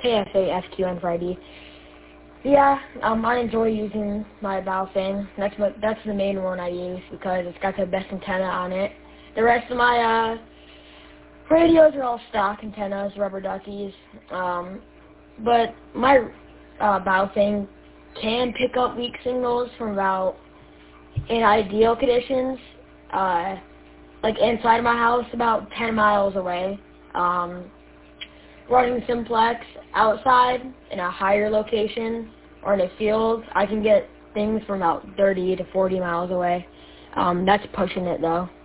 KSA FQN for ID. Yeah, I enjoy using my Baofeng. That's the main one I use because it's got the best antenna on it. The rest of my radios are all stock antennas, rubber duckies. But my Baofeng can pick up weak signals from about, in ideal conditions, like inside my house, about 10 miles away. Running simplex outside in a higher location or in a field, I can get things from about 30 to 40 miles away. That's pushing it though.